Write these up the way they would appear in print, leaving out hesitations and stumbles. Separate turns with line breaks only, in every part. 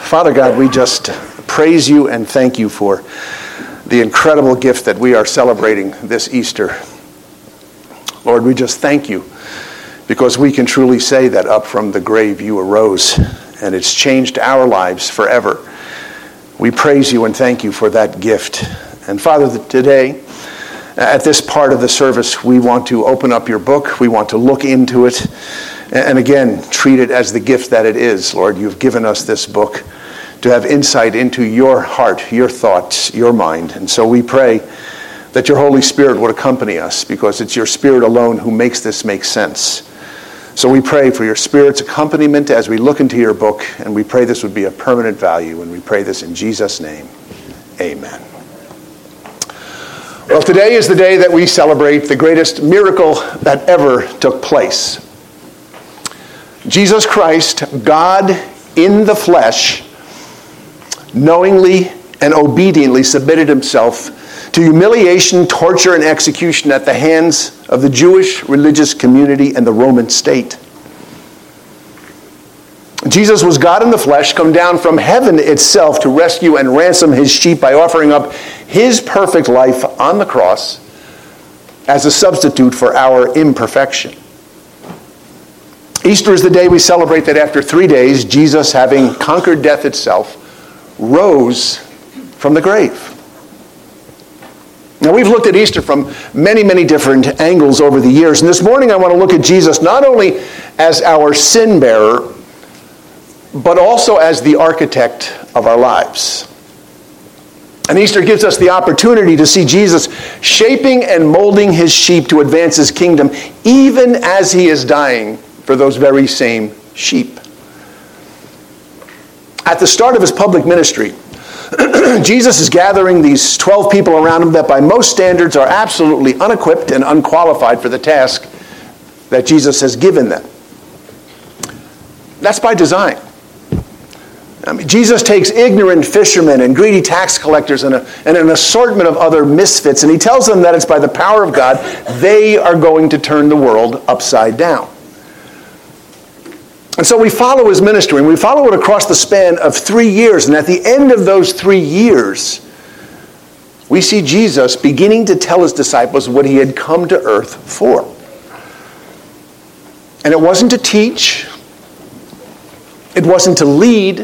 Father God, we just praise you and thank you for the incredible gift that we are celebrating this Easter. Lord, we just thank you because we can truly say that up from the grave you arose, and it's changed our lives forever. We praise you and thank you for that gift. And Father, today, at this part of the service, we want to open up your book. We want to look into it. And again, treat it as the gift that it is. Lord, you've given us this book to have insight into your heart, your thoughts, your mind. And so we pray that your Holy Spirit would accompany us, because it's your Spirit alone who makes this make sense. So we pray for your Spirit's accompaniment as we look into your book, and we pray this would be a permanent value, and we pray this in Jesus' name. Amen. Well, today is the day that we celebrate the greatest miracle that ever took place. Jesus Christ, God in the flesh, knowingly and obediently submitted himself to humiliation, torture, and execution at the hands of the Jewish religious community and the Roman state. Jesus was God in the flesh, come down from heaven itself to rescue and ransom his sheep by offering up his perfect life on the cross as a substitute for our imperfection. Easter is the day we celebrate that after 3 days, Jesus, having conquered death itself, rose from the grave. Now, we've looked at Easter from many, many different angles over the years. And this morning I want to look at Jesus not only as our sin bearer, but also as the architect of our lives. And Easter gives us the opportunity to see Jesus shaping and molding his sheep to advance his kingdom, even as he is dying for those very same sheep. At the start of his public ministry, Jesus is gathering these 12 people around him that by most standards are absolutely unequipped and unqualified for the task that Jesus has given them. That's by design. I mean, Jesus takes ignorant fishermen and greedy tax collectors and an assortment of other misfits, and he tells them that it's by the power of God they are going to turn the world upside down. And so we follow his ministry, and we follow it across the span of 3 years. And at the end of those 3 years, we see Jesus beginning to tell his disciples what he had come to earth for. And it wasn't to teach. It wasn't to lead.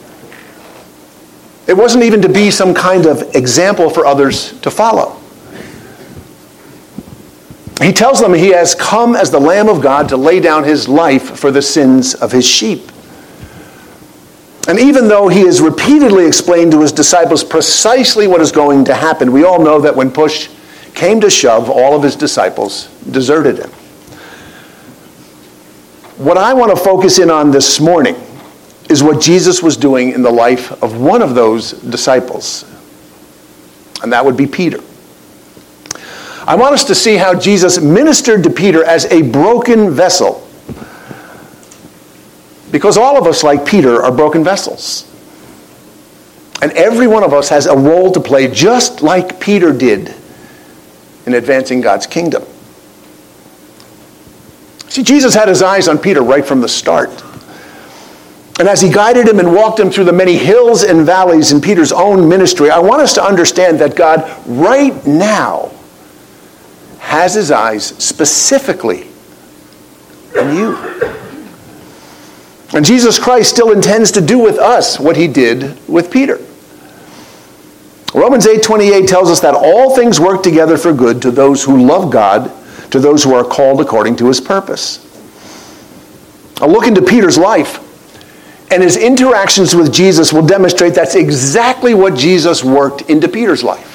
It wasn't even to be some kind of example for others to follow. He tells them he has come as the Lamb of God to lay down his life for the sins of his sheep. And even though he has repeatedly explained to his disciples precisely what is going to happen, we all know that when push came to shove, all of his disciples deserted him. What I want to focus in on this morning is what Jesus was doing in the life of one of those disciples, and that would be Peter. I want us to see how Jesus ministered to Peter as a broken vessel. Because all of us, like Peter, are broken vessels. And every one of us has a role to play, just like Peter did in advancing God's kingdom. See, Jesus had his eyes on Peter right from the start. And as he guided him and walked him through the many hills and valleys in Peter's own ministry, I want us to understand that God right now has his eyes specifically on you. And Jesus Christ still intends to do with us what he did with Peter. Romans 8:28 tells us that all things work together for good to those who love God, to those who are called according to his purpose. A look into Peter's life and his interactions with Jesus will demonstrate that's exactly what Jesus worked into Peter's life.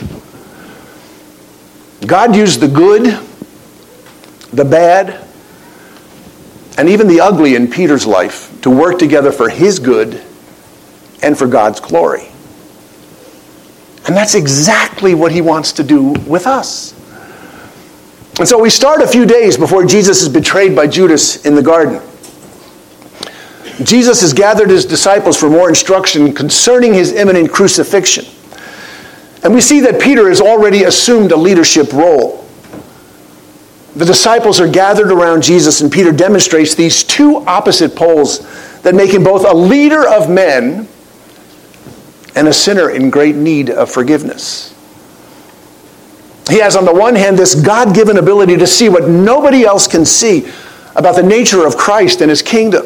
God used the good, the bad, and even the ugly in Peter's life to work together for his good and for God's glory. And that's exactly what he wants to do with us. And so we start a few days before Jesus is betrayed by Judas in the garden. Jesus has gathered his disciples for more instruction concerning his imminent crucifixion. And we see that Peter has already assumed a leadership role. The disciples are gathered around Jesus, and Peter demonstrates these two opposite poles that make him both a leader of men and a sinner in great need of forgiveness. He has, on the one hand, this God-given ability to see what nobody else can see about the nature of Christ and his kingdom.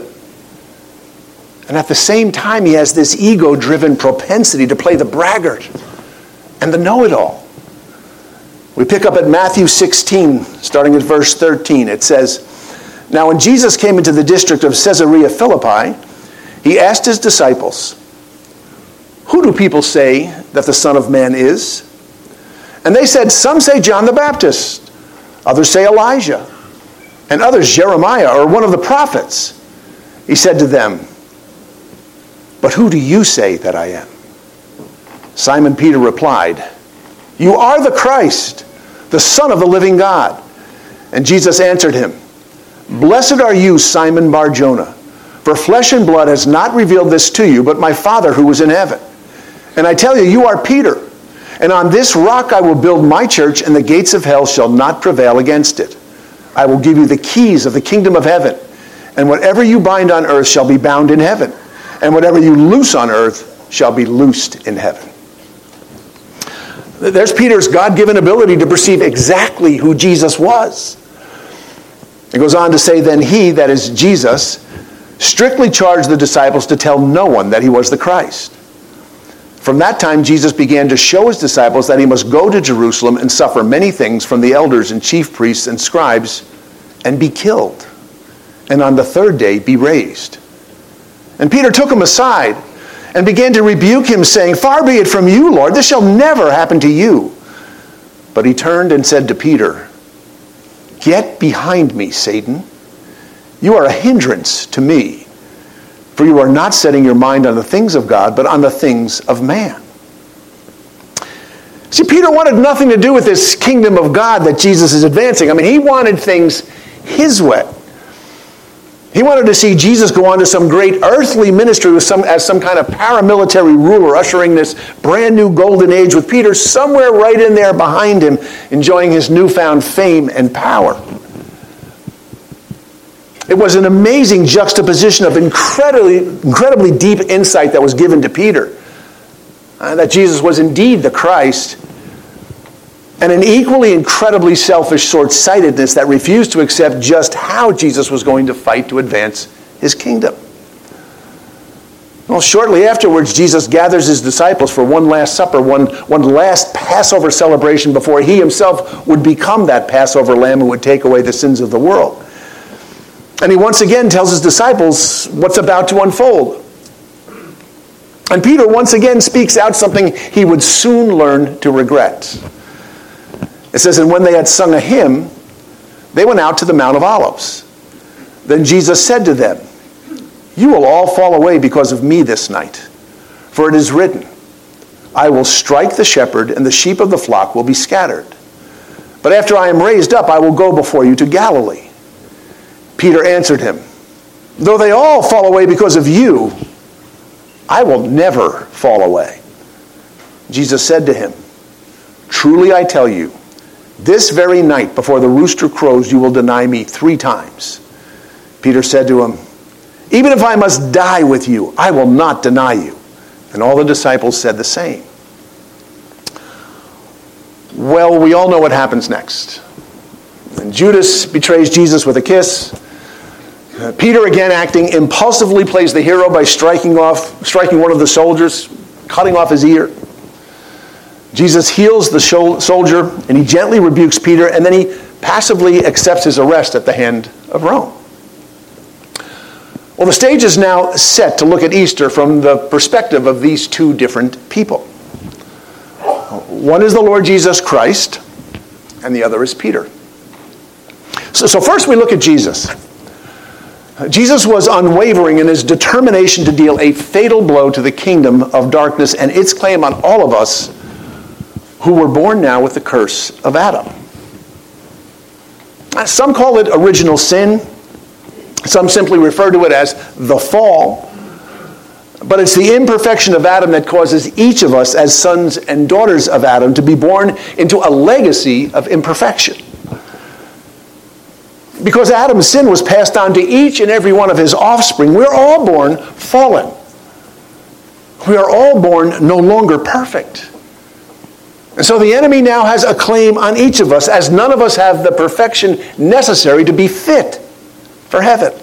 And at the same time, he has this ego-driven propensity to play the braggart and the know-it-all. We pick up at Matthew 16, starting at verse 13. It says, "Now when Jesus came into the district of Caesarea Philippi, he asked his disciples, 'Who do people say that the Son of Man is?' And they said, 'Some say John the Baptist, others say Elijah, and others Jeremiah or one of the prophets.' He said to them, 'But who do you say that I am?' Simon Peter replied, 'You are the Christ, the Son of the living God.' And Jesus answered him, 'Blessed are you, Simon Bar-Jonah, for flesh and blood has not revealed this to you, but my Father who is in heaven. And I tell you, you are Peter, and on this rock I will build my church, and the gates of hell shall not prevail against it. I will give you the keys of the kingdom of heaven, and whatever you bind on earth shall be bound in heaven, and whatever you loose on earth shall be loosed in heaven." There's Peter's God-given ability to perceive exactly who Jesus was. It goes on to say, "Then he," that is Jesus, "strictly charged the disciples to tell no one that he was the Christ." From that time, Jesus began to show his disciples that he must go to Jerusalem and suffer many things from the elders and chief priests and scribes and be killed, and on the third day be raised. And Peter took him aside and began to rebuke him, saying, "Far be it from you, Lord, this shall never happen to you." But he turned and said to Peter, "Get behind me, Satan. You are a hindrance to me, for you are not setting your mind on the things of God, but on the things of man." See, Peter wanted nothing to do with this kingdom of God that Jesus is advancing. I mean, he wanted things his way. He wanted to see Jesus go on to some great earthly ministry as some kind of paramilitary ruler, ushering this brand new golden age with Peter somewhere right in there behind him, enjoying his newfound fame and power. It was an amazing juxtaposition of incredibly deep insight that was given to Peter, that Jesus was indeed the Christ, and an equally incredibly selfish short-sightedness that refused to accept just how Jesus was going to fight to advance his kingdom. Well, shortly afterwards, Jesus gathers his disciples for one last supper, one last Passover celebration before he himself would become that Passover lamb who would take away the sins of the world. And he once again tells his disciples what's about to unfold. And Peter once again speaks out something he would soon learn to regret. It says, "And when they had sung a hymn, they went out to the Mount of Olives. Then Jesus said to them, 'You will all fall away because of me this night. For it is written, I will strike the shepherd, and the sheep of the flock will be scattered. But after I am raised up, I will go before you to Galilee.' Peter answered him, 'Though they all fall away because of you, I will never fall away.' Jesus said to him, 'Truly I tell you, this very night before the rooster crows, you will deny me 3 times. Peter said to him, 'Even if I must die with you, I will not deny you.' And all the disciples said the same." Well, we all know what happens next. And Judas betrays Jesus with a kiss. Peter, again acting impulsively, plays the hero by striking one of the soldiers, cutting off his ear. Jesus heals the soldier, and he gently rebukes Peter, and then he passively accepts his arrest at the hand of Rome. Well, the stage is now set to look at Easter from the perspective of these 2 different people. One is the Lord Jesus Christ, and the other is Peter. So first we look at Jesus. Jesus was unwavering in his determination to deal a fatal blow to the kingdom of darkness and its claim on all of us who were born now with the curse of Adam. Some call it original sin. Some simply refer to it as the fall. But it's the imperfection of Adam that causes each of us as sons and daughters of Adam to be born into a legacy of imperfection. Because Adam's sin was passed on to each and every one of his offspring, we're all born fallen. We are all born no longer perfect. And so the enemy now has a claim on each of us, as none of us have the perfection necessary to be fit for heaven.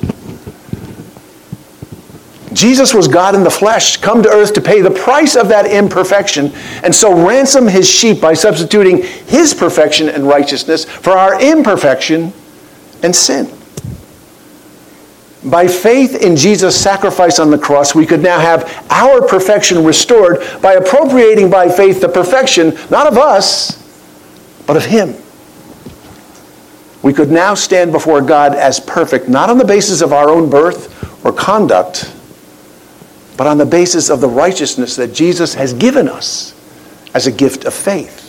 Jesus was God in the flesh, come to earth to pay the price of that imperfection, and so ransom his sheep by substituting his perfection and righteousness for our imperfection and sin. By faith in Jesus' sacrifice on the cross, we could now have our perfection restored by appropriating by faith the perfection, not of us, but of him. We could now stand before God as perfect, not on the basis of our own birth or conduct, but on the basis of the righteousness that Jesus has given us as a gift of faith.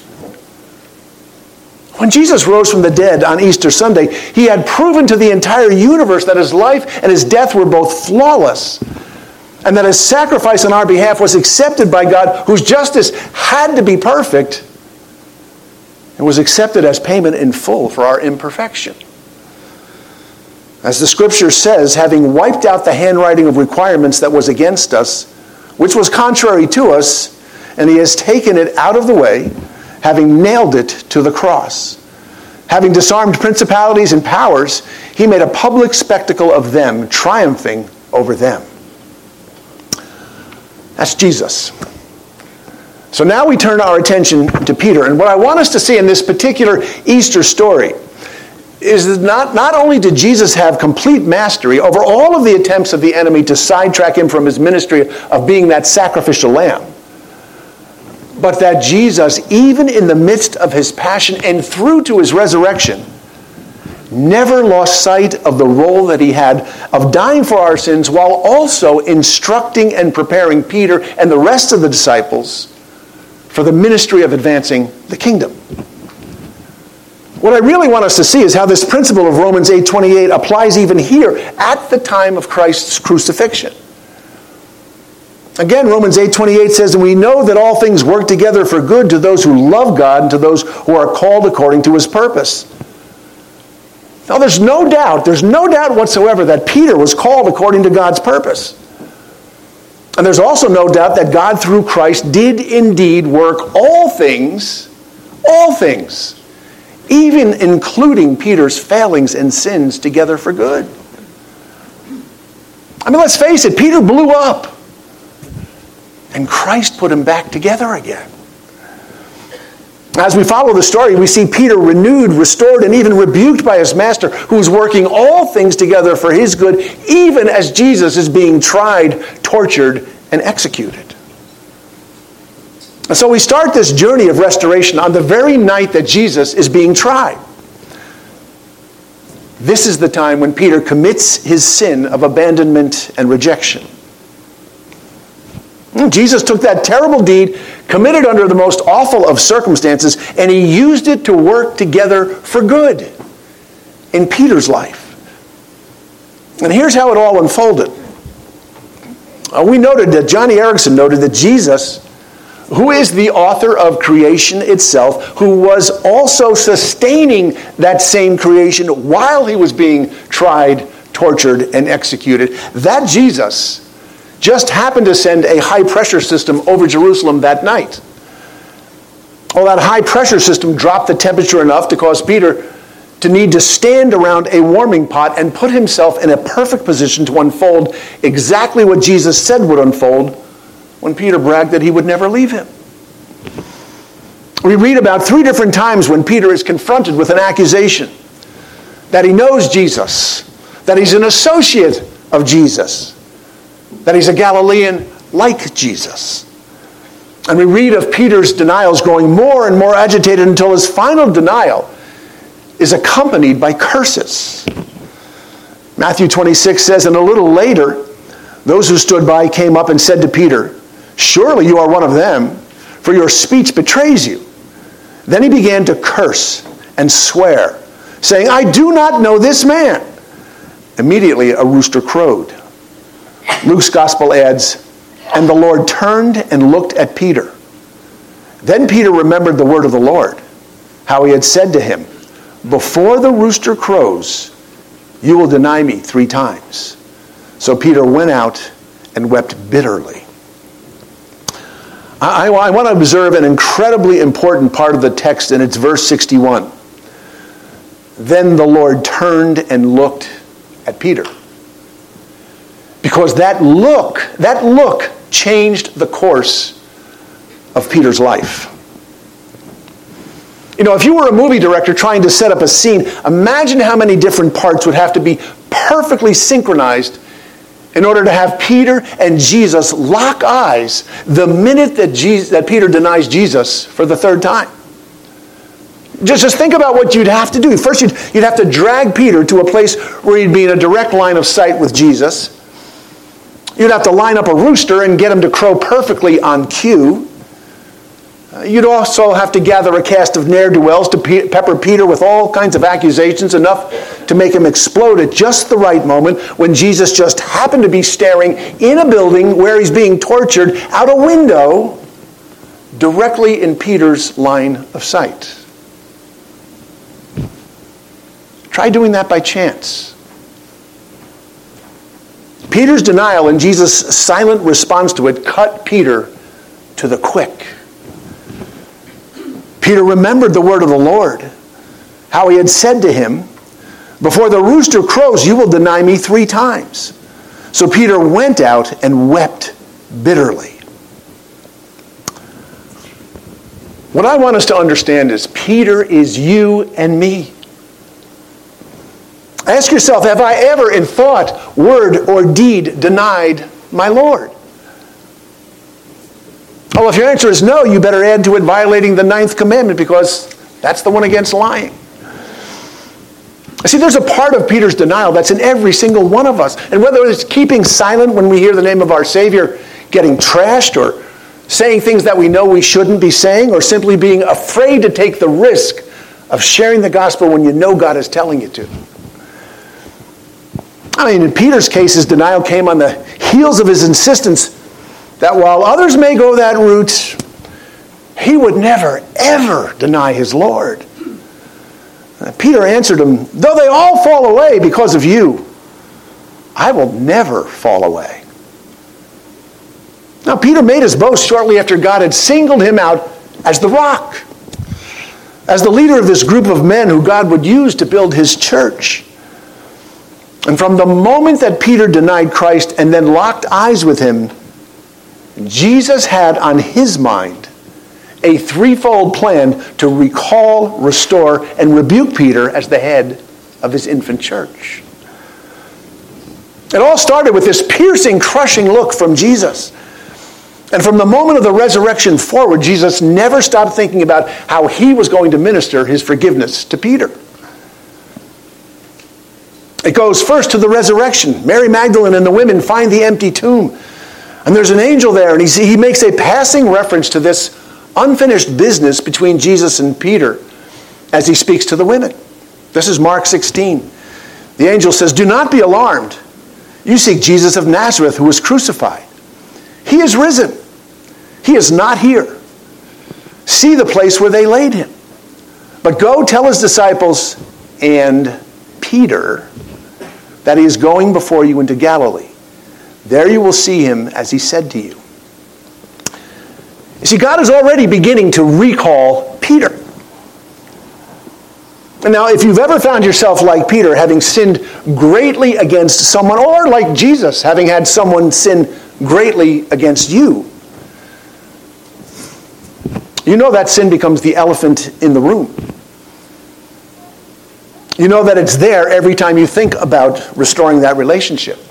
When Jesus rose from the dead on Easter Sunday, he had proven to the entire universe that his life and his death were both flawless, and that his sacrifice on our behalf was accepted by God, whose justice had to be perfect, and was accepted as payment in full for our imperfection. As the scripture says, having wiped out the handwriting of requirements that was against us, which was contrary to us, and he has taken it out of the way, having nailed it to the cross. Having disarmed principalities and powers, he made a public spectacle of them, triumphing over them. That's Jesus. So now we turn our attention to Peter. And what I want us to see in this particular Easter story is that not only did Jesus have complete mastery over all of the attempts of the enemy to sidetrack him from his ministry of being that sacrificial lamb, but that Jesus, even in the midst of his passion and through to his resurrection, never lost sight of the role that he had of dying for our sins while also instructing and preparing Peter and the rest of the disciples for the ministry of advancing the kingdom. What I really want us to see is how this principle of Romans 8:28 applies even here at the time of Christ's crucifixion. Again, Romans 8:28 says, and we know that all things work together for good to those who love God and to those who are called according to his purpose. Now there's no doubt whatsoever that Peter was called according to God's purpose. And there's also no doubt that God through Christ did indeed work all things, even including Peter's failings and sins, together for good. I mean, let's face it, Peter blew up. And Christ put him back together again. As we follow the story, we see Peter renewed, restored, and even rebuked by his master, who's working all things together for his good, even as Jesus is being tried, tortured, and executed. And so we start this journey of restoration on the very night that Jesus is being tried. This is the time when Peter commits his sin of abandonment and rejection. Jesus took that terrible deed, committed under the most awful of circumstances, and he used it to work together for good in Peter's life. And here's how it all unfolded. We noted that Johnny Erickson noted that Jesus, who is the author of creation itself, who was also sustaining that same creation while he was being tried, tortured, and executed, that Jesus just happened to send a high-pressure system over Jerusalem that night. Well, that high-pressure system dropped the temperature enough to cause Peter to need to stand around a warming pot and put himself in a perfect position to unfold exactly what Jesus said would unfold when Peter bragged that he would never leave him. We read about 3 different times when Peter is confronted with an accusation that he knows Jesus, that he's an associate of Jesus, that he's a Galilean like Jesus. And we read of Peter's denials growing more and more agitated until his final denial is accompanied by curses. Matthew 26 says, and a little later, those who stood by came up and said to Peter, surely you are one of them, for your speech betrays you. Then he began to curse and swear, saying, I do not know this man. Immediately a rooster crowed. Luke's gospel adds, and the Lord turned and looked at Peter. Then Peter remembered the word of the Lord, how he had said to him, before the rooster crows, you will deny me 3 times. So Peter went out and wept bitterly. I want to observe an incredibly important part of the text, and it's verse 61. Then the Lord turned and looked at Peter. Because that look changed the course of Peter's life. You know, if you were a movie director trying to set up a scene, imagine how many different parts would have to be perfectly synchronized in order to have Peter and Jesus lock eyes the minute that Peter denies Jesus for the third time. Just think about what you'd have to do. First, you'd have to drag Peter to a place where he'd be in a direct line of sight with Jesus. You'd have to line up a rooster and get him to crow perfectly on cue. You'd also have to gather a cast of ne'er-do-wells to pepper Peter with all kinds of accusations, enough to make him explode at just the right moment when Jesus just happened to be staring in a building where he's being tortured out a window directly in Peter's line of sight. Try doing that by chance. Peter's denial and Jesus' silent response to it cut Peter to the quick. Peter remembered the word of the Lord, how he had said to him, "Before the rooster crows, you will deny me 3 times." So Peter went out and wept bitterly. What I want us to understand is Peter is you and me. Ask yourself, have I ever in thought, word, or deed denied my Lord? Well, if your answer is no, you better add to it violating the 9th commandment, because that's the one against lying. See, there's a part of Peter's denial that's in every single one of us. And whether it's keeping silent when we hear the name of our Savior getting trashed, or saying things that we know we shouldn't be saying, or simply being afraid to take the risk of sharing the gospel when you know God is telling you to. I mean, in Peter's case, his denial came on the heels of his insistence that while others may go that route, he would never, ever deny his Lord. Peter answered him, "Though they all fall away because of you, I will never fall away." Now, Peter made his boast shortly after God had singled him out as the rock, as the leader of this group of men who God would use to build his church. And from the moment that Peter denied Christ and then locked eyes with him, Jesus had on his mind a 3-fold plan to recall, restore, and rebuke Peter as the head of his infant church. It all started with this piercing, crushing look from Jesus. And from the moment of the resurrection forward, Jesus never stopped thinking about how he was going to minister his forgiveness to Peter. It goes first to the resurrection. Mary Magdalene and the women find the empty tomb. And there's an angel there, and he makes a passing reference to this unfinished business between Jesus and Peter as he speaks to the women. This is Mark 16. The angel says, "Do not be alarmed. You seek Jesus of Nazareth who was crucified. He is risen. He is not here. See the place where they laid him. But go tell his disciples and Peter that he is going before you into Galilee. There you will see him as he said to you." You see, God is already beginning to recall Peter. And now, if you've ever found yourself like Peter, having sinned greatly against someone, or like Jesus, having had someone sin greatly against you, you know that sin becomes the elephant in the room. You know that it's there every time you think about restoring that relationship.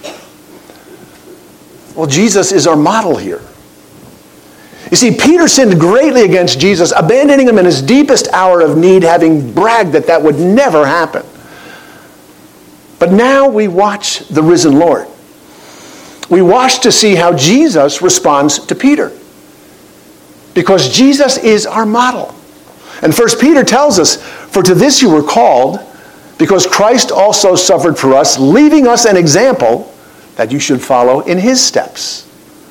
Well, Jesus is our model here. You see, Peter sinned greatly against Jesus, abandoning him in his deepest hour of need, having bragged that that would never happen. But now we watch the risen Lord. We watch to see how Jesus responds to Peter. Because Jesus is our model. And 1 Peter tells us, "For to this you were called, because Christ also suffered for us, leaving us an example that you should follow in his steps."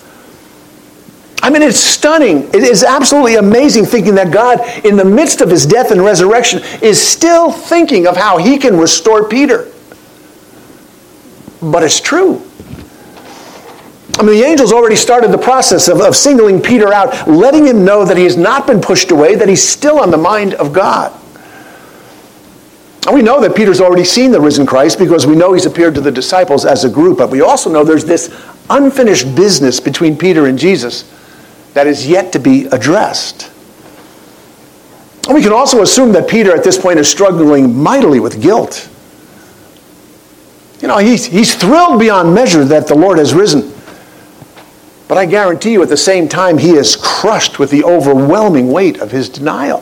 I mean, it's stunning. It is absolutely amazing thinking that God, in the midst of his death and resurrection, is still thinking of how he can restore Peter. But it's true. I mean, the angels already started the process of singling Peter out, letting him know that he has not been pushed away, that he's still on the mind of God. And we know that Peter's already seen the risen Christ because we know he's appeared to the disciples as a group, but we also know there's this unfinished business between Peter and Jesus that is yet to be addressed. And we can also assume that Peter at this point is struggling mightily with guilt. You know, he's thrilled beyond measure that the Lord has risen. But I guarantee you at the same time, he is crushed with the overwhelming weight of his denial.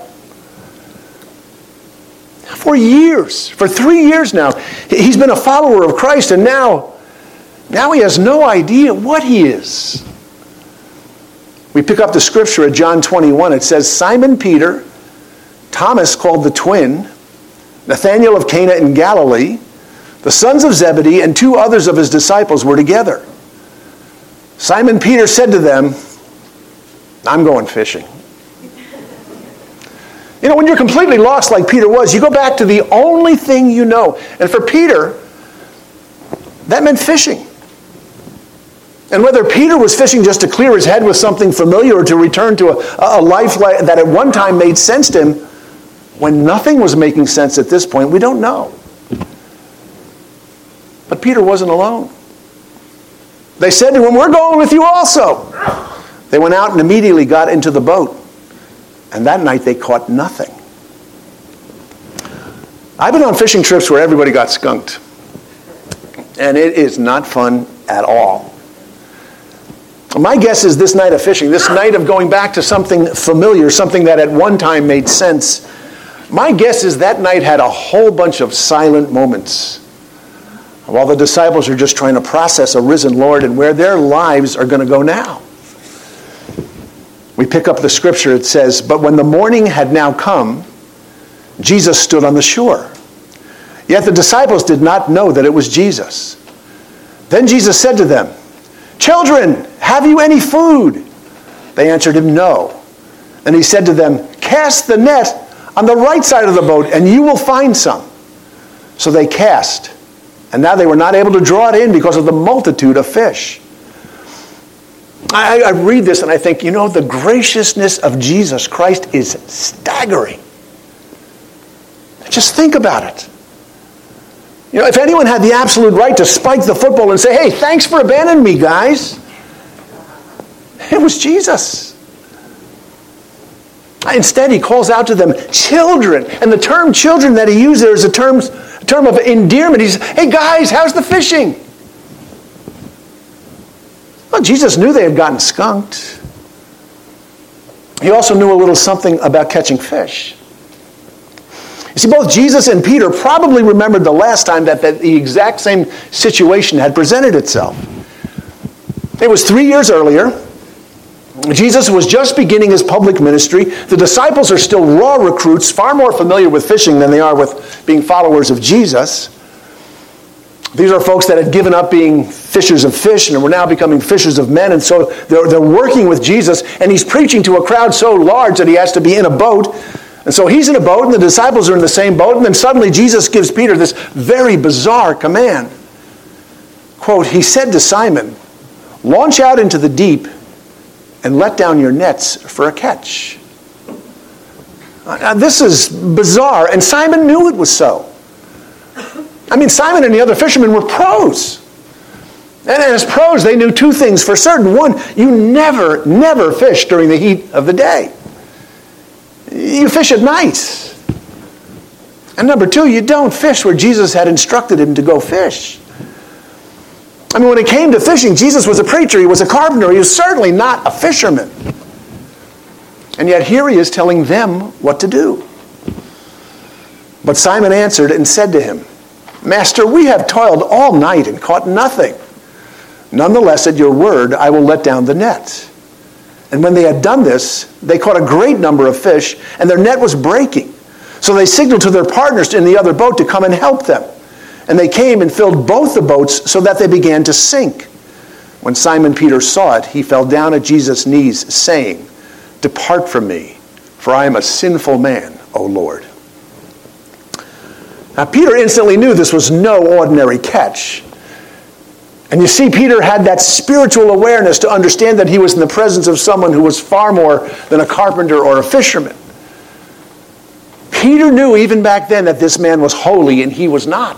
For years, for 3 years now, he's been a follower of Christ, and now he has no idea what he is. We pick up the scripture at John 21. It says, Simon Peter, Thomas called the twin, Nathanael of Cana in Galilee, the sons of Zebedee, and 2 others of his disciples were together. Simon Peter said to them, I'm going fishing. You know, when you're completely lost like Peter was, you go back to the only thing you know. And for Peter, that meant fishing. And whether Peter was fishing just to clear his head with something familiar or to return to a life that at one time made sense to him, when nothing was making sense at this point, we don't know. But Peter wasn't alone. They said to him, we're going with you also. They went out and immediately got into the boat. And that night they caught nothing. I've been on fishing trips where everybody got skunked. And it is not fun at all. My guess is this night of fishing, this night of going back to something familiar, something that at one time made sense, my guess is that night had a whole bunch of silent moments while the disciples are just trying to process a risen Lord and where their lives are going to go now. We pick up the scripture. It says, but when the morning had now come, Jesus stood on the shore. Yet the disciples did not know that it was Jesus. Then Jesus said to them, children, have you any food? They answered him, no. And he said to them, cast the net on the right side of the boat and you will find some. So they cast. And now they were not able to draw it in because of the multitude of fish. I read this and I think, you know, the graciousness of Jesus Christ is staggering. Just think about it. You know, if anyone had the absolute right to spike the football and say, hey, thanks for abandoning me, guys, it was Jesus. Instead, he calls out to them, children. And the term children that he used there is a term of endearment. He says, hey guys, how's the fishing? Well, Jesus knew they had gotten skunked. He also knew a little something about catching fish. You see, both Jesus and Peter probably remembered the last time that the exact same situation had presented itself. It was 3 years earlier. Jesus was just beginning his public ministry. The disciples are still raw recruits, far more familiar with fishing than they are with being followers of Jesus. These are folks that had given up being fishers of fish and were now becoming fishers of men. And so they're working with Jesus, and he's preaching to a crowd so large that he has to be in a boat. And so he's in a boat, and the disciples are in the same boat. And then suddenly Jesus gives Peter this very bizarre command. Quote, he said to Simon, launch out into the deep and let down your nets for a catch. This is bizarre, and Simon knew it was so. I mean, Simon and the other fishermen were pros. And as pros, they knew 2 things for certain. One, you never fish during the heat of the day. You fish at night. And number 2, you don't fish where Jesus had instructed him to go fish. I mean, when it came to fishing, Jesus was a preacher, he was a carpenter, he was certainly not a fisherman. And yet here he is telling them what to do. But Simon answered and said to him, Master, we have toiled all night and caught nothing. Nonetheless, at your word, I will let down the net. And when they had done this, they caught a great number of fish, and their net was breaking. So they signaled to their partners in the other boat to come and help them. And they came and filled both the boats so that they began to sink. When Simon Peter saw it, he fell down at Jesus' knees, saying, Depart from me, for I am a sinful man, O Lord. Now Peter instantly knew this was no ordinary catch. And you see, Peter had that spiritual awareness to understand that he was in the presence of someone who was far more than a carpenter or a fisherman. Peter knew even back then that this man was holy and he was not.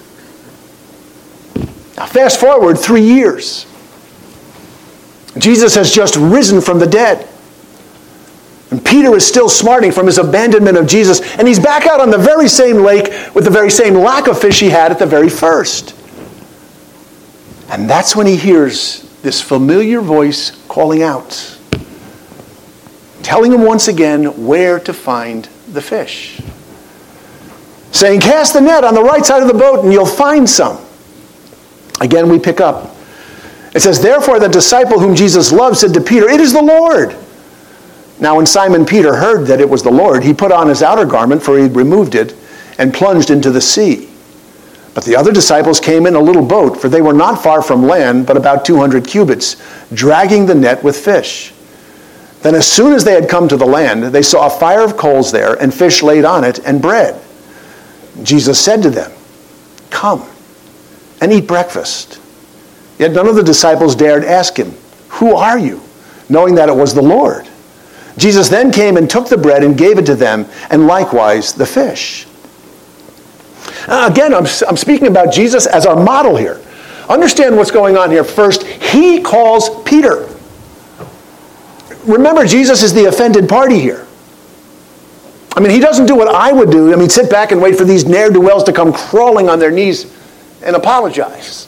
Now fast forward 3 years. Jesus has just risen from the dead. And Peter is still smarting from his abandonment of Jesus. And he's back out on the very same lake with the very same lack of fish he had at the very first. And that's when he hears this familiar voice calling out, telling him once again where to find the fish. Saying, cast the net on the right side of the boat and you'll find some. Again, we pick up. It says, therefore the disciple whom Jesus loved said to Peter, it is the Lord. Now when Simon Peter heard that it was the Lord, he put on his outer garment, for he had removed it, and plunged into the sea. But the other disciples came in a little boat, for they were not far from land, but about 200 cubits, dragging the net with fish. Then as soon as they had come to the land, they saw a fire of coals there, and fish laid on it, and bread. Jesus said to them, come and eat breakfast. Yet none of the disciples dared ask him, who are you? Knowing that it was the Lord. Jesus then came and took the bread and gave it to them, and likewise the fish. Again, I'm speaking about Jesus as our model here. Understand what's going on here. First, he calls Peter. Remember, Jesus is the offended party here. I mean, he doesn't do what I would do. I mean, sit back and wait for these ne'er-do-wells to come crawling on their knees and apologize.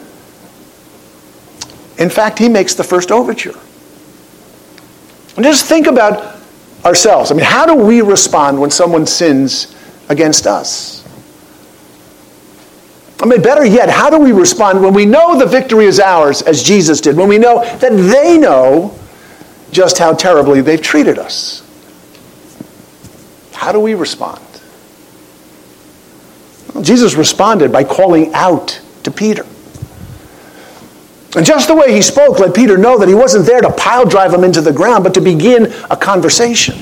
In fact, he makes the first overture. And just think about ourselves. I mean, how do we respond when someone sins against us? I mean, better yet, how do we respond when we know the victory is ours, as Jesus did, when we know that they know just how terribly they've treated us? How do we respond? Well, Jesus responded by calling out to Peter. And just the way he spoke let Peter know that he wasn't there to pile drive him into the ground, but to begin a conversation.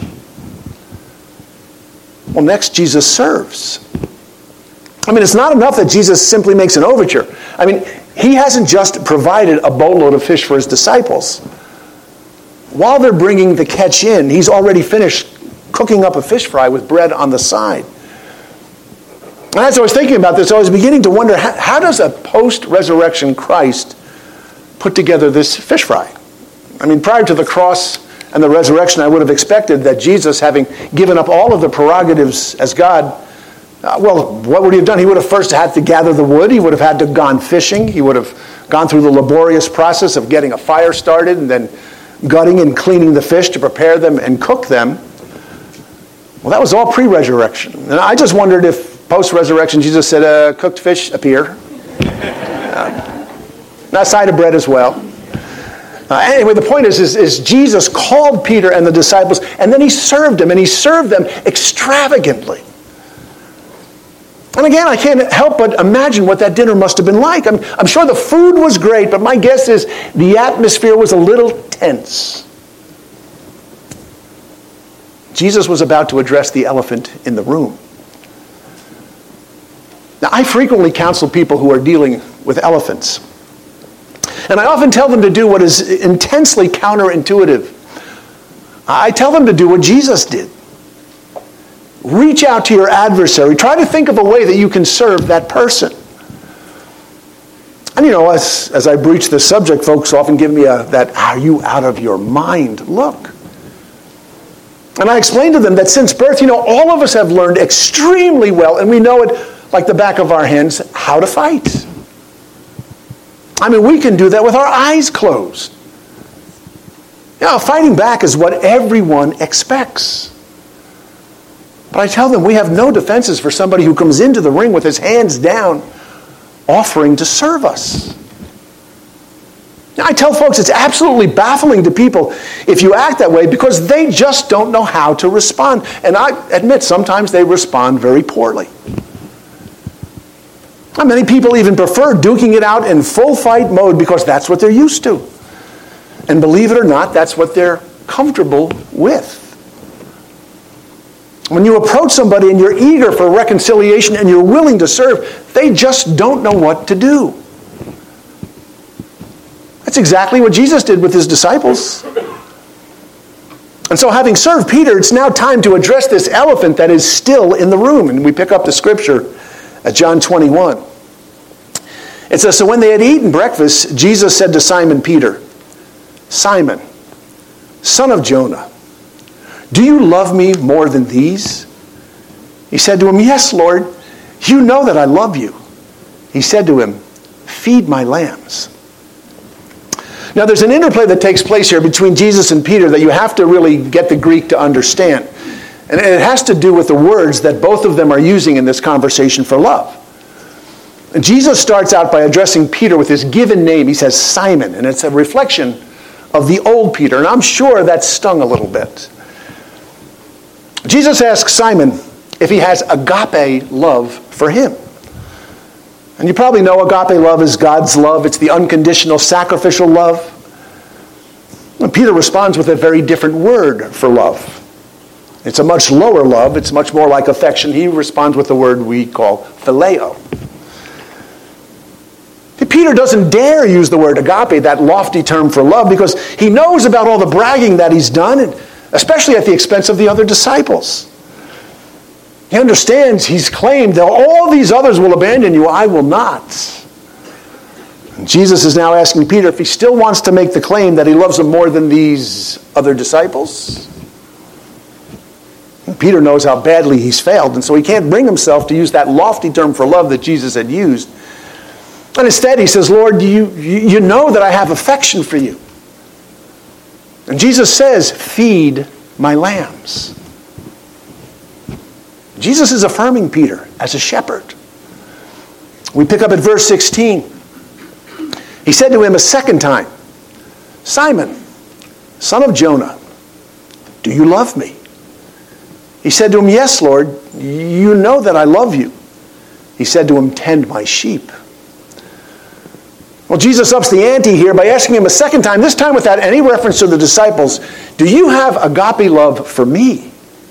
Well, next, Jesus serves. I mean, it's not enough that Jesus simply makes an overture. I mean, he hasn't just provided a boatload of fish for his disciples. While they're bringing the catch in, he's already finished cooking up a fish fry with bread on the side. And as I was thinking about this, I was beginning to wonder, how does a post-resurrection Christ put together this fish fry? I mean, prior to the cross and the resurrection, I would have expected that Jesus, having given up all of the prerogatives as God, what would he have done? He would have first had to gather the wood. He would have had to have gone fishing. He would have gone through the laborious process of getting a fire started and then gutting and cleaning the fish to prepare them and cook them. Well, that was all pre-resurrection. And I just wondered if post-resurrection Jesus said, cooked fish appear. A side of bread as well. Anyway, the point is Jesus called Peter and the disciples, and then he served them, and he served them extravagantly. And again, I can't help but imagine what that dinner must have been like. I'm sure the food was great, but my guess is the atmosphere was a little tense. Jesus was about to address the elephant in the room. Now, I frequently counsel people who are dealing with elephants. And I often tell them to do what is intensely counterintuitive. I tell them to do what Jesus did. Reach out to your adversary. Try to think of a way that you can serve that person. And as I breach this subject, folks often give me that, are you out of your mind look. And I explain to them that since birth, all of us have learned extremely well, and we know it like the back of our hands, how to fight. I mean, we can do that with our eyes closed. Fighting back is what everyone expects. But I tell them we have no defenses for somebody who comes into the ring with his hands down, offering to serve us. Now, I tell folks it's absolutely baffling to people if you act that way because they just don't know how to respond. And I admit sometimes they respond very poorly. Now, many people even prefer duking it out in full fight mode because that's what they're used to. And believe it or not, that's what they're comfortable with. When you approach somebody and you're eager for reconciliation and you're willing to serve, they just don't know what to do. That's exactly what Jesus did with his disciples. And so having served Peter, it's now time to address this elephant that is still in the room. And we pick up the scripture at John 21. It says, "So when they had eaten breakfast, Jesus said to Simon Peter, 'Simon, son of Jonah, do you love me more than these?' He said to him, 'Yes, Lord, you know that I love you.' He said to him, 'Feed my lambs.'" Now there's an interplay that takes place here between Jesus and Peter that you have to really get the Greek to understand. And it has to do with the words that both of them are using in this conversation for love. And Jesus starts out by addressing Peter with his given name. He says, Simon, and it's a reflection of the old Peter. And I'm sure that stung a little bit. Jesus asks Simon if he has agape love for him. And you probably know agape love is God's love. It's the unconditional sacrificial love. And Peter responds with a very different word for love. It's a much lower love. It's much more like affection. He responds with the word we call phileo. Peter doesn't dare use the word agape, that lofty term for love, because he knows about all the bragging that he's done, and especially at the expense of the other disciples. He understands, he's claimed that all these others will abandon you, I will not. And Jesus is now asking Peter if he still wants to make the claim that he loves them more than these other disciples. And Peter knows how badly he's failed, and so he can't bring himself to use that lofty term for love that Jesus had used. And instead he says, Lord, you know that I have affection for you. And Jesus says, feed my lambs. Jesus is affirming Peter as a shepherd. We pick up at verse 16. He said to him a second time, Simon, son of Jonah, do you love me? He said to him, yes, Lord, you know that I love you. He said to him, tend my sheep. Well, Jesus ups the ante here by asking him a second time, this time without any reference to the disciples, do you have agape love for me?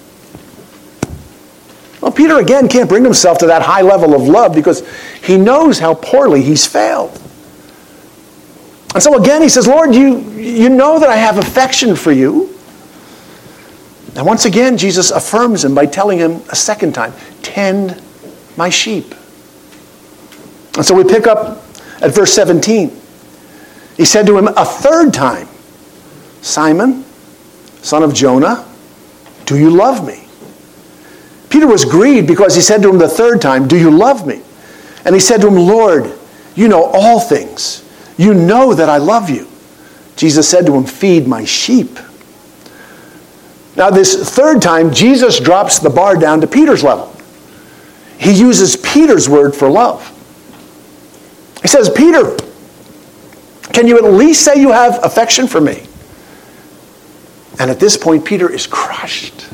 Well, Peter again can't bring himself to that high level of love because he knows how poorly he's failed. And so again he says, Lord, you know that I have affection for you. And once again, Jesus affirms him by telling him a second time, tend my sheep. And so we pick up at verse 17. He said to him a third time, Simon, son of Jonah, do you love me? Peter was grieved because he said to him the third time, do you love me? And he said to him, Lord, you know all things. You know that I love you. Jesus said to him, feed my sheep. Now this third time, Jesus drops the bar down to Peter's level. He uses Peter's word for love. He says, Peter, can you at least say you have affection for me? And at this point, Peter is crushed.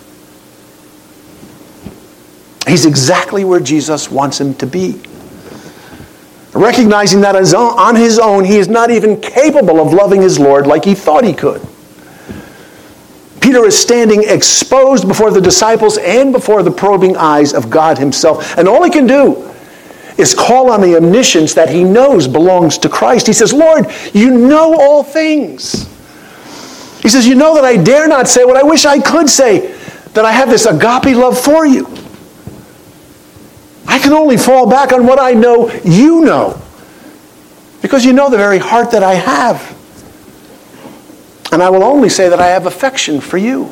He's exactly where Jesus wants him to be. Recognizing that on his own, he is not even capable of loving his Lord like he thought he could. Peter is standing exposed before the disciples and before the probing eyes of God himself. And all he can do is call on the omniscience that he knows belongs to Christ. He says, Lord, you know all things. He says, you know that I dare not say what I wish I could say, that I have this agape love for you. I can only fall back on what I know you know, because you know the very heart that I have. And I will only say that I have affection for you.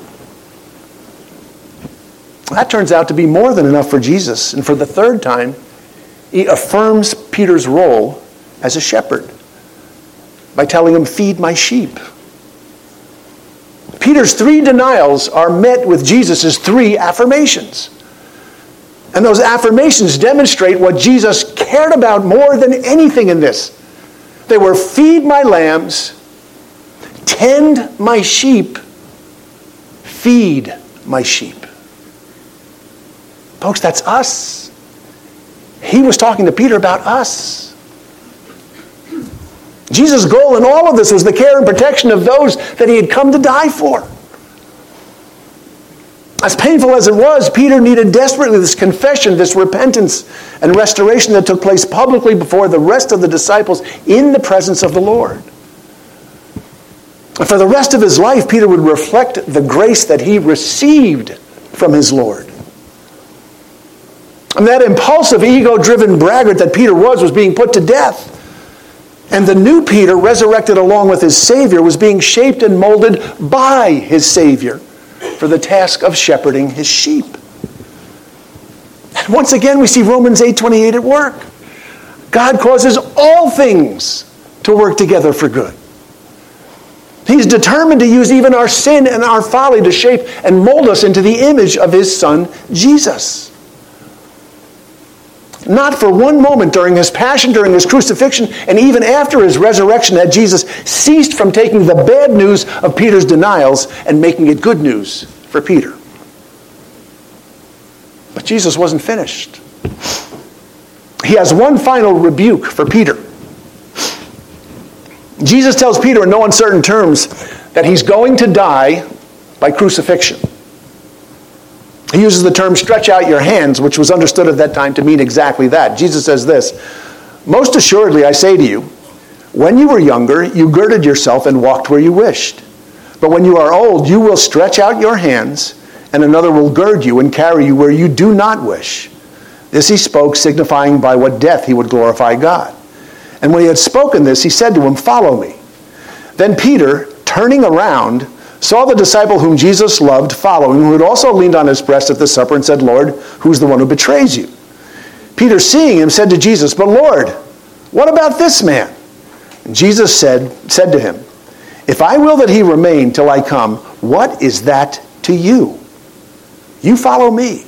That turns out to be more than enough for Jesus. And for the third time, he affirms Peter's role as a shepherd by telling him, feed my sheep. Peter's 3 denials are met with Jesus' 3 affirmations. And those affirmations demonstrate what Jesus cared about more than anything in this. They were feed my lambs, tend my sheep, feed my sheep. Folks, that's us. He was talking to Peter about us. Jesus' goal in all of this was the care and protection of those that he had come to die for. As painful as it was, Peter needed desperately this confession, this repentance and restoration that took place publicly before the rest of the disciples in the presence of the Lord. And for the rest of his life, Peter would reflect the grace that he received from his Lord. And that impulsive, ego-driven braggart that Peter was being put to death. And the new Peter, resurrected along with his Savior, was being shaped and molded by his Savior for the task of shepherding his sheep. And once again, we see Romans 8:28 at work. God causes all things to work together for good. He's determined to use even our sin and our folly to shape and mold us into the image of his Son, Jesus. Not for one moment during his passion, during his crucifixion, and even after his resurrection had Jesus ceased from taking the bad news of Peter's denials and making it good news for Peter. But Jesus wasn't finished. He has one final rebuke for Peter. Jesus tells Peter in no uncertain terms that he's going to die by crucifixion. He uses the term stretch out your hands, which was understood at that time to mean exactly that. Jesus says this, "Most assuredly I say to you, when you were younger, you girded yourself and walked where you wished. But when you are old, you will stretch out your hands, and another will gird you and carry you where you do not wish." This he spoke, signifying by what death he would glorify God. And when he had spoken this, he said to him, "Follow me." Then Peter, turning around, saw the disciple whom Jesus loved following, who had also leaned on his breast at the supper and said, "Lord, who's the one who betrays you?" Peter, seeing him, said to Jesus, "But Lord, what about this man?" And Jesus said to him, "If I will that he remain till I come, what is that to you? You follow me."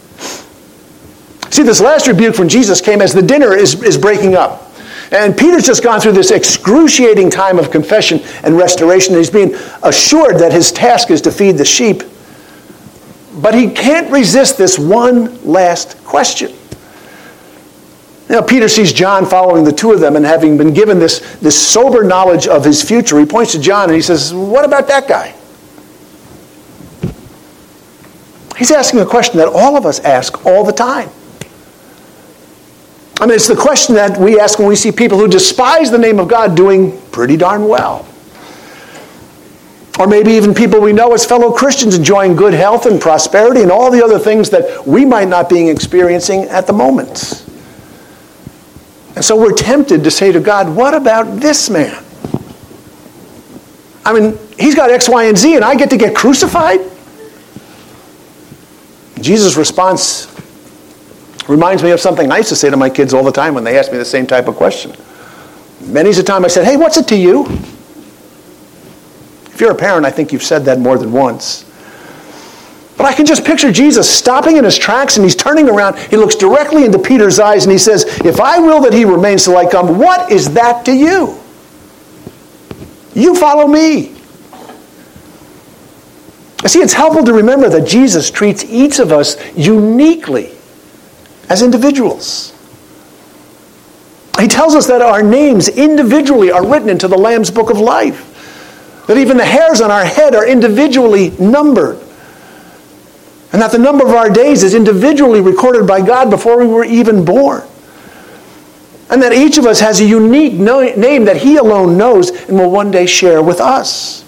See, this last rebuke from Jesus came as the dinner is breaking up. And Peter's just gone through this excruciating time of confession and restoration. He's being assured that his task is to feed the sheep. But he can't resist this one last question. Now, Peter sees John following the two of them, and having been given this sober knowledge of his future, he points to John and he says, "What about that guy?" He's asking a question that all of us ask all the time. I mean, it's the question that we ask when we see people who despise the name of God doing pretty darn well. Or maybe even people we know as fellow Christians enjoying good health and prosperity and all the other things that we might not be experiencing at the moment. And so we're tempted to say to God, what about this man? I mean, he's got X, Y, and Z, and I get to get crucified? Jesus' response reminds me of something I used to say to my kids all the time when they asked me the same type of question. Many's a time I said, "Hey, what's it to you?" If you're a parent, I think you've said that more than once. But I can just picture Jesus stopping in his tracks, and he's turning around. He looks directly into Peter's eyes, and he says, "If I will that he remains till I come, what is that to you? You follow me." See, it's helpful to remember that Jesus treats each of us uniquely as individuals. He tells us that our names individually are written into the Lamb's Book of Life. That even the hairs on our head are individually numbered. And that the number of our days is individually recorded by God before we were even born. And that each of us has a unique name that he alone knows and will one day share with us.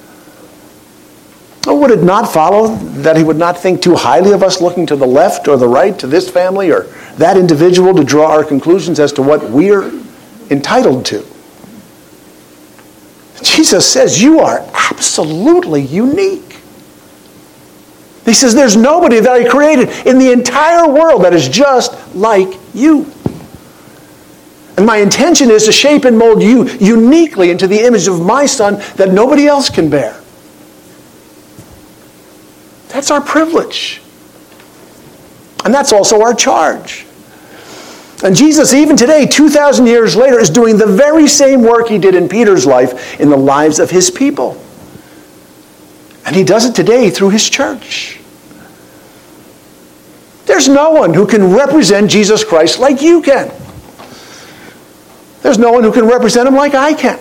Or would it not follow that he would not think too highly of us looking to the left or the right, to this family or that individual, to draw our conclusions as to what we're entitled to? Jesus says you are absolutely unique. He says there's nobody that I created in the entire world that is just like you. And my intention is to shape and mold you uniquely into the image of my Son that nobody else can bear. That's our privilege. And that's also our charge. And Jesus, even today, 2,000 years later, is doing the very same work he did in Peter's life in the lives of his people. And he does it today through his church. There's no one who can represent Jesus Christ like you can. There's no one who can represent him like I can.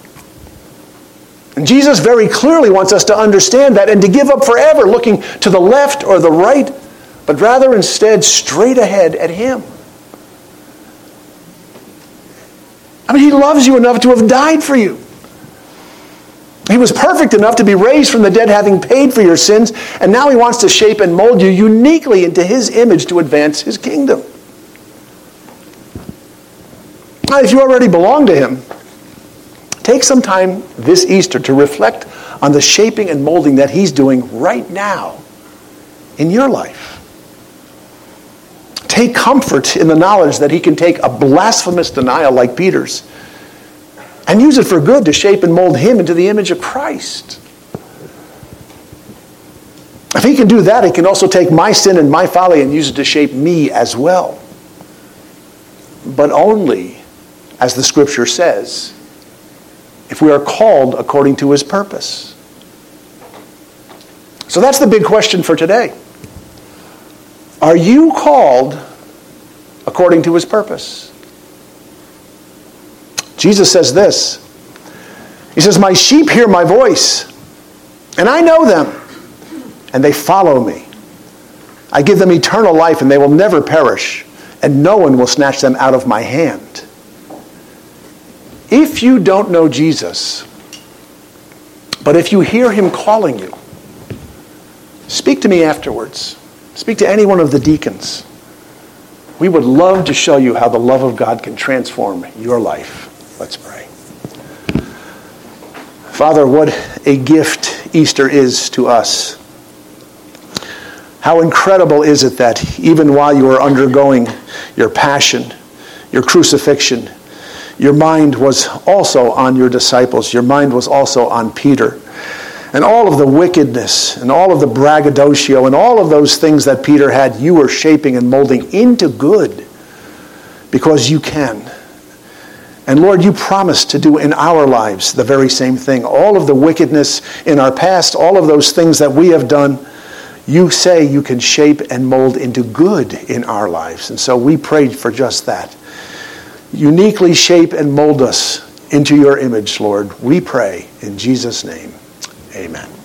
And Jesus very clearly wants us to understand that and to give up forever looking to the left or the right, but rather instead straight ahead at him. I mean, he loves you enough to have died for you. He was perfect enough to be raised from the dead, having paid for your sins, and now he wants to shape and mold you uniquely into his image to advance his kingdom. Now, if you already belong to him, take some time this Easter to reflect on the shaping and molding that he's doing right now in your life. Take comfort in the knowledge that he can take a blasphemous denial like Peter's and use it for good to shape and mold him into the image of Christ. If he can do that, he can also take my sin and my folly and use it to shape me as well. But only, as the scripture says, if we are called according to his purpose. So that's the big question for today. Are you called according to his purpose? Jesus says this. He says, my sheep hear my voice, and I know them, and they follow me. I give them eternal life, and they will never perish, and no one will snatch them out of my hand. If you don't know Jesus, but if you hear him calling you, speak to me afterwards. Speak to any one of the deacons. We would love to show you how the love of God can transform your life. Let's pray. Father, what a gift Easter is to us. How incredible is it that even while you were undergoing your passion, your crucifixion, your mind was also on your disciples. Your mind was also on Peter. And all of the wickedness and all of the braggadocio and all of those things that Peter had, you were shaping and molding into good because you can. And Lord, you promised to do in our lives the very same thing. All of the wickedness in our past, all of those things that we have done, you say you can shape and mold into good in our lives. And so we prayed for just that. Uniquely shape and mold us into your image, Lord. We pray in Jesus' name. Amen.